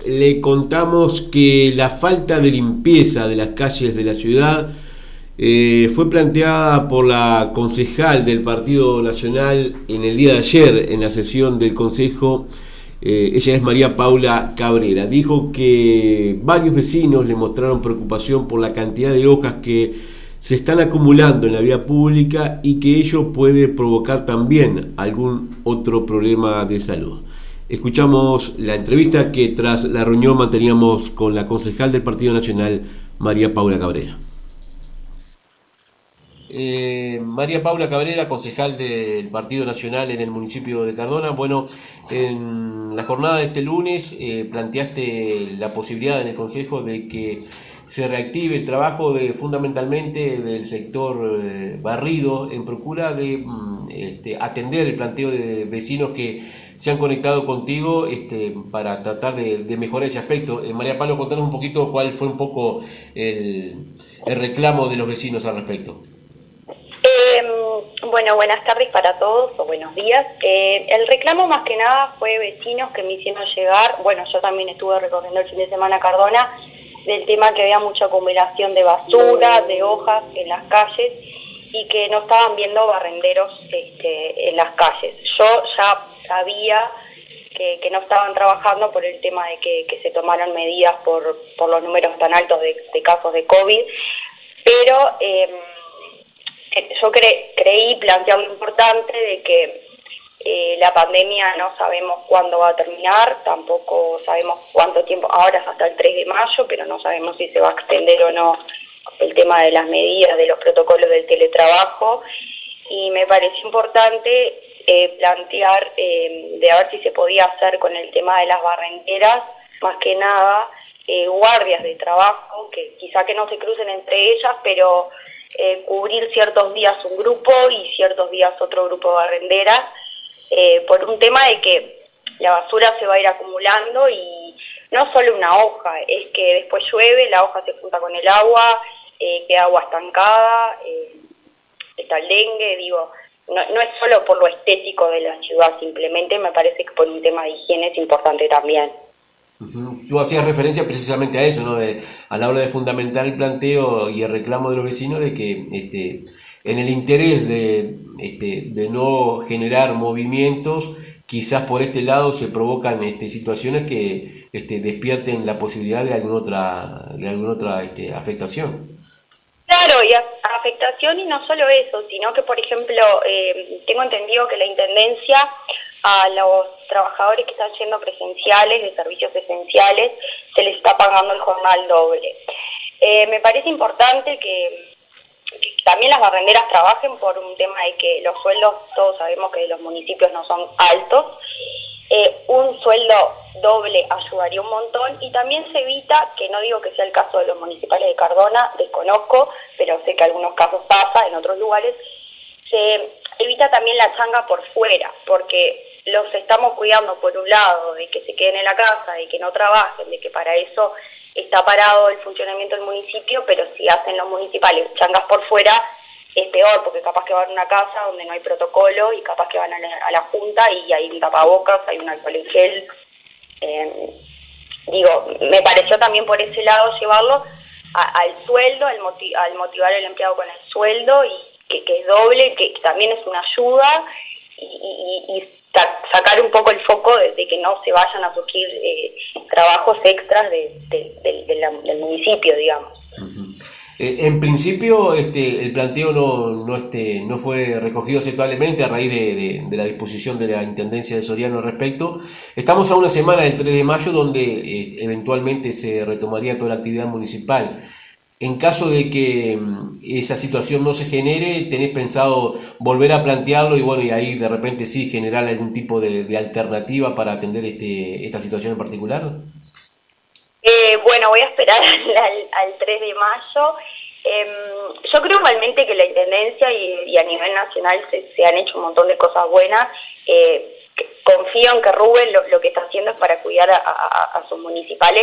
le contamos que la falta de limpieza de las calles de la ciudad fue planteada por la concejal del Partido Nacional en el día de ayer en la sesión del Consejo. Ella es María Paula Cabrera. Dijo que varios vecinos le mostraron preocupación por la cantidad de hojas que se están acumulando en la vía pública y que ello puede provocar también algún otro problema de salud. Escuchamos la entrevista que tras la reunión manteníamos con la concejal del Partido Nacional, María Paula Cabrera. María Paula Cabrera, concejal del Partido Nacional en el municipio de Cardona. Bueno, en la jornada de este lunes planteaste la posibilidad en el Consejo de que se reactive el trabajo fundamentalmente del sector barrido en procura de atender el planteo de vecinos que se han conectado contigo para tratar de mejorar ese aspecto. María Paula, contanos un poquito cuál fue un poco el reclamo de los vecinos al respecto. Bueno, buenas tardes para todos o buenos días. El reclamo más que nada fue vecinos que me hicieron llegar, bueno, yo también estuve recorriendo el fin de semana Cardona, del tema que había mucha acumulación de basura, de hojas en las calles y que no estaban viendo barrenderos en las calles. Yo ya sabía que no estaban trabajando por el tema de que se tomaron medidas por los números tan altos de casos de COVID, pero yo creí plantear lo importante de que la pandemia no sabemos cuándo va a terminar, tampoco sabemos cuánto tiempo, ahora es hasta el 3 de mayo, pero no sabemos si se va a extender o no el tema de las medidas, de los protocolos del teletrabajo, y me pareció importante plantear de a ver si se podía hacer con el tema de las barrenderas, más que nada guardias de trabajo, que quizá que no se crucen entre ellas, pero cubrir ciertos días un grupo y ciertos días otro grupo de barrenderas, por un tema de que la basura se va a ir acumulando y no solo una hoja, es que después llueve, la hoja se junta con el agua, queda agua estancada, está el dengue, digo, no es solo por lo estético de la ciudad, simplemente me parece que por un tema de higiene es importante también. Uh-huh. Tú hacías referencia precisamente a eso, ¿no? A la hora de fundamentar el planteo y el reclamo de los vecinos de que en el interés de no generar movimientos, quizás por este lado se provocan situaciones que despierten la posibilidad de alguna otra afectación. Claro, y afectación, y no solo eso, sino que, por ejemplo, tengo entendido que la Intendencia a los trabajadores que están yendo presenciales, de servicios esenciales, se les está pagando el jornal doble. Me parece importante que también las barrenderas trabajen por un tema de que los sueldos, todos sabemos que los municipios no son altos. Un sueldo doble ayudaría un montón y también se evita, que no digo que sea el caso de los municipales de Cardona, desconozco, pero sé que algunos casos pasa en otros lugares, se evita también la changa por fuera, porque los estamos cuidando por un lado de que se queden en la casa, de que no trabajen, de que para eso está parado el funcionamiento del municipio, pero si hacen los municipales changas por fuera, es peor, porque capaz que van a una casa donde no hay protocolo y capaz que van a la junta y hay un tapabocas, hay un alcohol en gel. Me pareció también por ese lado llevarlo al sueldo, al motivar al empleado con el sueldo, y que es doble, que también es una ayuda, y sacar un poco el foco de que no se vayan a surgir trabajos extras del municipio, digamos. Uh-huh. En principio el planteo no fue recogido aceptablemente a raíz de la disposición de la Intendencia de Soriano al respecto. Estamos a una semana del 3 de mayo donde eventualmente se retomaría toda la actividad municipal. En caso de que esa situación no se genere, ¿tenés pensado volver a plantearlo y ahí de repente sí generar algún tipo de alternativa para atender esta situación en particular? Voy a esperar al 3 de mayo. Yo creo igualmente que la Intendencia y a nivel nacional se han hecho un montón de cosas buenas. Confío en que Rubén lo que está haciendo es para cuidar a sus municipales.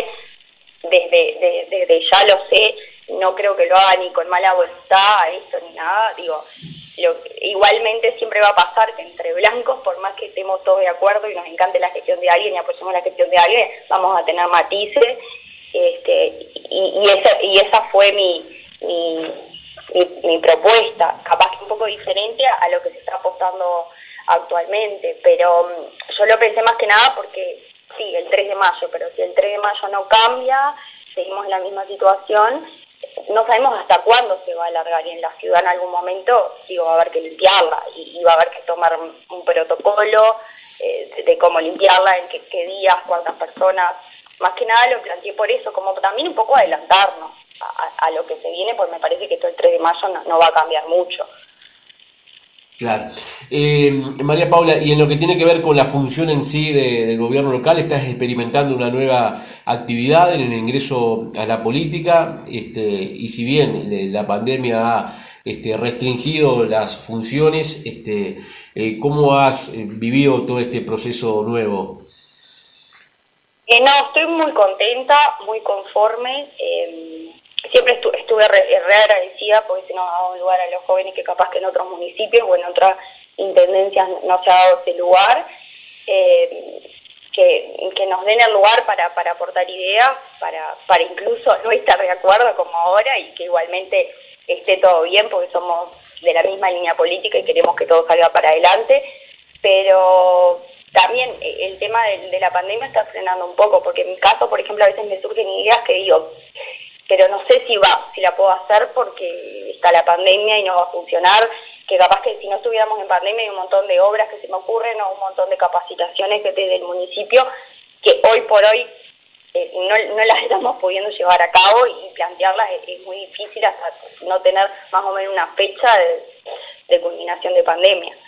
Desde ya lo sé, no creo que lo haga ni con mala voluntad a esto ni nada. igualmente siempre va a pasar que entre blancos, por más que estemos todos de acuerdo y nos encante la gestión de alguien y apoyemos la gestión de alguien, vamos a tener matices, y esa fue mi propuesta, capaz que un poco diferente a lo que se está apostando actualmente, pero yo lo pensé más que nada porque sí, el 3 de mayo, pero si el 3 de mayo no cambia, seguimos en la misma situación, no sabemos hasta cuándo se va a alargar, y en la ciudad en algún momento va a haber que limpiarla y va a haber que tomar un protocolo de cómo limpiarla, en qué días, cuántas personas. Más que nada lo planteé por eso, como también un poco adelantarnos a lo que se viene, pues me parece que esto el 3 de mayo no va a cambiar mucho. Claro. María Paula, y en lo que tiene que ver con la función en sí del gobierno local, estás experimentando una nueva actividad en el ingreso a la política, y si bien la pandemia ha restringido las funciones, ¿cómo has vivido todo este proceso nuevo? No, estoy muy contenta, muy conforme. Siempre estuve re agradecida porque se nos ha dado un lugar a los jóvenes que capaz que en otros municipios o en otras intendencias no se ha dado ese lugar. Que nos den el lugar para aportar ideas, para incluso no estar de acuerdo como ahora, y que igualmente esté todo bien porque somos de la misma línea política y queremos que todo salga para adelante. Pero también el tema de la pandemia está frenando un poco, porque en mi caso, por ejemplo, a veces me surgen ideas que digo, pero no sé si la puedo hacer porque está la pandemia y no va a funcionar, que capaz que si no estuviéramos en pandemia hay un montón de obras que se me ocurren o un montón de capacitaciones que desde el municipio que hoy por hoy no las estamos pudiendo llevar a cabo, y plantearlas es muy difícil hasta no tener más o menos una fecha de culminación de pandemia.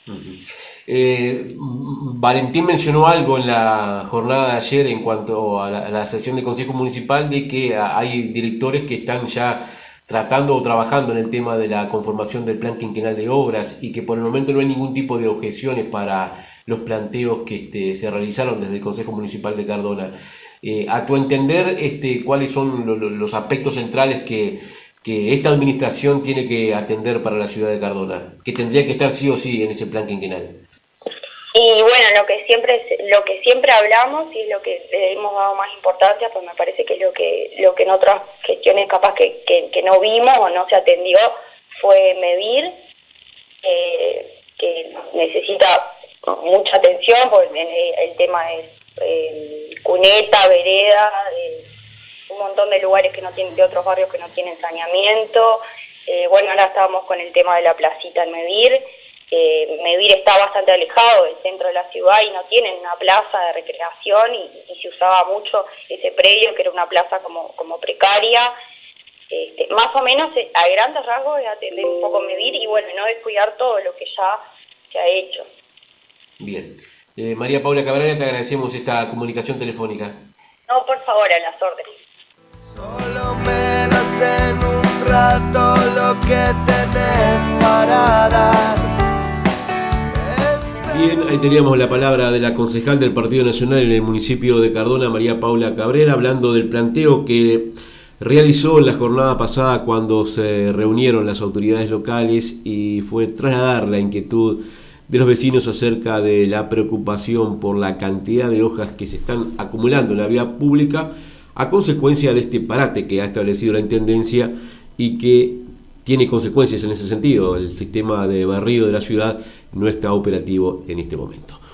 Valentín mencionó algo en la jornada de ayer en cuanto a la sesión de Consejo Municipal, de que hay directores que están ya tratando o trabajando en el tema de la conformación del plan quinquenal de obras, y que por el momento no hay ningún tipo de objeciones para los planteos que se realizaron desde el Consejo Municipal de Cardona. A tu entender, ¿cuáles son los aspectos centrales que esta administración tiene que atender para la ciudad de Cardona, que tendría que estar sí o sí en ese plan quinquenal? Y bueno, lo que siempre hablamos, y es lo que le hemos dado más importancia, pues me parece que lo que en otras gestiones capaz que no vimos o no se atendió fue MEVIR, que necesita mucha atención, porque el tema es cuneta, vereda, un montón de lugares que no tienen, de otros barrios que no tienen saneamiento. Bueno, ahora estábamos con el tema de la placita en MEVIR. MEVIR está bastante alejado del centro de la ciudad y no tienen una plaza de recreación, y se usaba mucho ese predio, que era una plaza como precaria. Más o menos a grandes rasgos es atender un poco MEVIR y bueno, no descuidar todo lo que ya se ha hecho. Bien. María Paula Cabrera, te agradecemos esta comunicación telefónica. No, por favor, a las órdenes. Solo me das en un rato lo que tenés para dar. Bien, ahí teníamos la palabra de la concejal del Partido Nacional en el municipio de Cardona, María Paula Cabrera, hablando del planteo que realizó en la jornada pasada cuando se reunieron las autoridades locales, y fue trasladar la inquietud de los vecinos acerca de la preocupación por la cantidad de hojas que se están acumulando en la vía pública a consecuencia de este parate que ha establecido la Intendencia y que tiene consecuencias en ese sentido. El sistema de barrido de la ciudad no está operativo en este momento.